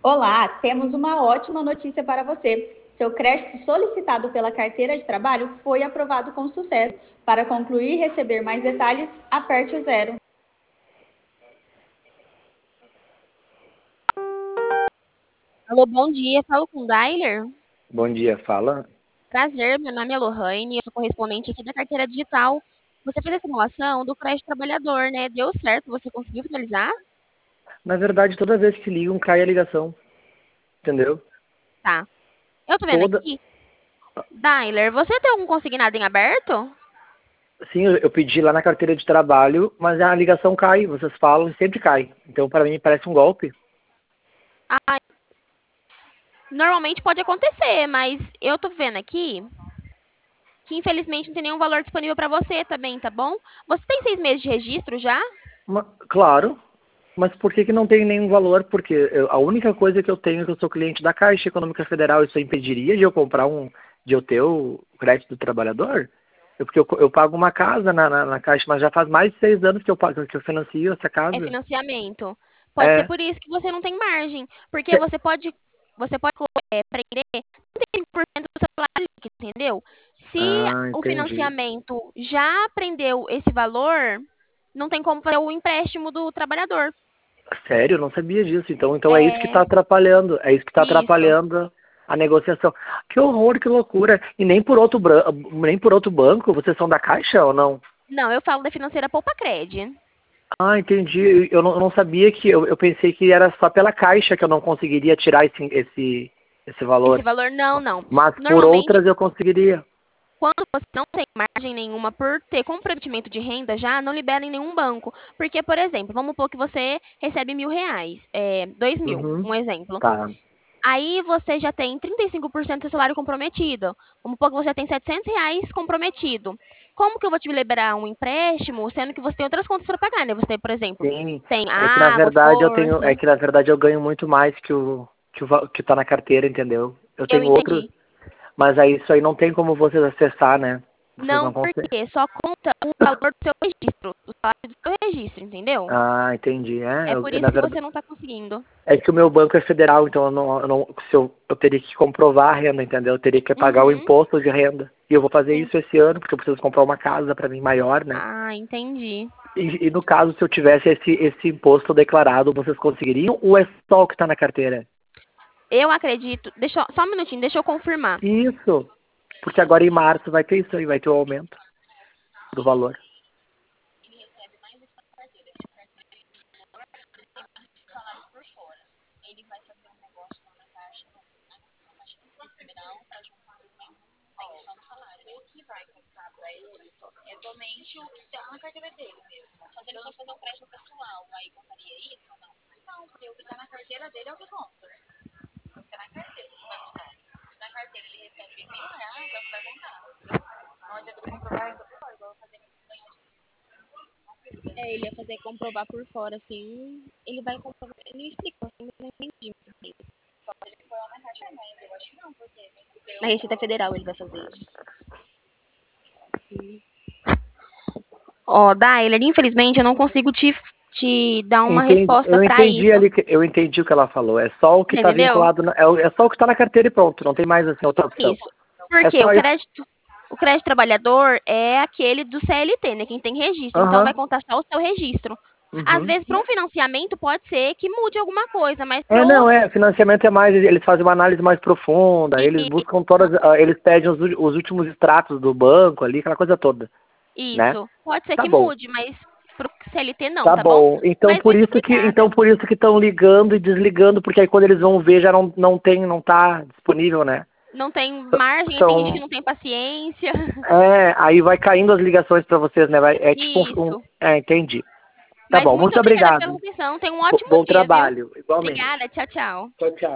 Olá, temos uma ótima notícia para você. Seu crédito solicitado pela carteira de trabalho foi aprovado com sucesso. Para concluir e receber mais detalhes, aperte o zero. Alô, bom dia. Falo com o Dailer. Bom dia, fala. Prazer, meu nome é Lohane, eu sou correspondente aqui da carteira digital. Você fez a simulação do crédito trabalhador, né? Deu certo? Você conseguiu finalizar? Na verdade, toda vez que ligam, cai a ligação, entendeu? Tá. Eu tô vendo Toda. aqui. Dailer, você tem algum consignado em aberto? Sim, eu pedi lá na carteira de trabalho, mas a ligação cai, vocês falam e sempre cai. Então, para mim, parece um golpe. Ah, normalmente pode acontecer, mas eu tô vendo aqui que infelizmente não tem nenhum valor disponível para você também, tá bom? Você tem 6 meses de registro já? Claro, mas por que que não tem nenhum valor? Porque a única coisa que eu tenho é que eu sou cliente da Caixa Econômica Federal. Isso impediria de eu comprar de eu ter o crédito do trabalhador? Porque eu pago uma casa na Caixa, mas já faz mais de 6 anos que eu pago, que eu financio essa É casa. financiamento. Pode ser É. por isso que você não tem margem, porque você pode prender 35% do seu salário líquido, entendeu? Se Ah, o entendi. financiamento já prendeu esse valor, não tem como fazer o empréstimo do trabalhador. Sério, eu não sabia disso. Então é isso que está É atrapalhando. É isso que está isso. atrapalhando a negociação. Que horror, que loucura. E nem por outro banco, vocês são da Caixa ou não? Não, eu falo da financeira Poupa Cred. Ah, entendi. Eu não sabia que. Eu pensei que era só pela Caixa que eu não conseguiria tirar esse Esse valor. valor, não, não. Mas por Normalmente, outras eu conseguiria. quando você não tem margem nenhuma por ter comprometimento de renda, já não libera em nenhum banco. Porque, por exemplo, vamos supor que você recebe R$ 1.000, 2.000, Uhum. um exemplo. Tá. Aí você já tem 35% do seu salário comprometido. Vamos supor que você tem R$ 700 comprometido. Como que eu vou te liberar um empréstimo, sendo que você tem outras contas para pagar, né? Você, por exemplo, Sim. tem É que na água, verdade eu tenho. É força. que na verdade eu ganho muito mais que tá na carteira, entendeu? Eu Eu tenho outros. entendi. Mas aí isso aí não tem como vocês acessar, né? Vocês Não, não conseguem. porque só conta o valor do seu registro, o salário do seu registro, entendeu? Ah, entendi. É por Na isso que verdade, você não está conseguindo. é que o meu banco é federal, então se eu teria que comprovar a renda, entendeu? Eu teria que pagar o Uhum. imposto de renda. E eu vou fazer Sim. isso esse ano, porque eu preciso comprar uma casa para mim maior, né? Ah, entendi. E no caso, se eu tivesse esse imposto declarado, vocês conseguiriam? Ou é só o que está na carteira? Eu acredito. Só um minutinho, deixa eu confirmar. Isso. Porque agora em março vai ter isso aí, vai ter o aumento do valor. Ele ia fazer comprovar por fora, assim. Ele vai comprovar. Ele me explicou, assim, mas eu não entendi. Na Receita Federal ele vai fazer isso. Ó, Dailer, infelizmente eu não consigo te dar uma resposta para isso. Eu entendi o que ela falou. É só o que Você está entendeu? vinculado, é só o que está na carteira e pronto. Não tem mais assim outra opção. Isso. É Porque só isso. o crédito trabalhador é aquele do CLT, né? Quem tem registro. Então vai Aham. contar só o seu registro. Às Uhum. vezes, para um financiamento, pode ser que mude alguma coisa, mas para É, não, outro. financiamento é mais, eles fazem uma análise mais profunda, eles buscam eles pedem os últimos extratos do banco ali, aquela coisa toda, né? Isso. Pode ser Tá que bom. mude, mas para o CLT não, Tá tá bom? bom. Mas muito obrigada. Por isso que estão ligando e desligando, porque aí quando eles vão ver já não tá disponível, né? Não tem margem, aí tem gente que São, não tem paciência. aí vai caindo as ligações para vocês, né? É tipo Isso. entendi. Tá Mas bom, muito muito obrigada pela obrigado. atenção. Tenha um ótimo Bom dia, viu? trabalho, igualmente. Obrigada. Tchau, tchau. Tchau, tchau.